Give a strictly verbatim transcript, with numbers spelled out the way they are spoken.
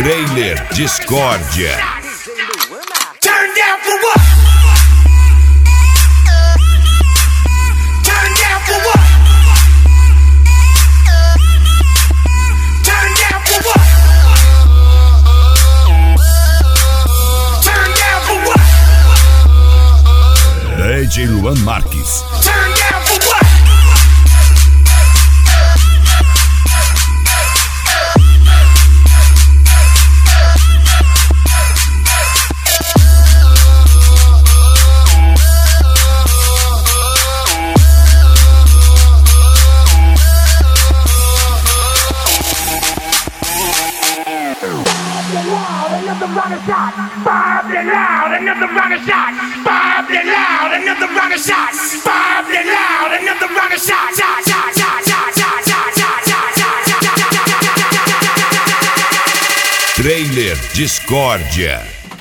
Trailer Discórdia. Turn down for what? Turn down for what? Turn down for what? Turn down for what? D J Luan Marques. Turn down for what? Another rocket shot, Bob it loud, another rocket shot, Bob it loud, another rocket shot, Bob it loud, another rocket shot, shot, shot, shot, shot, shot, shot, shot, shot, shot, shot. Trailer Discórdia.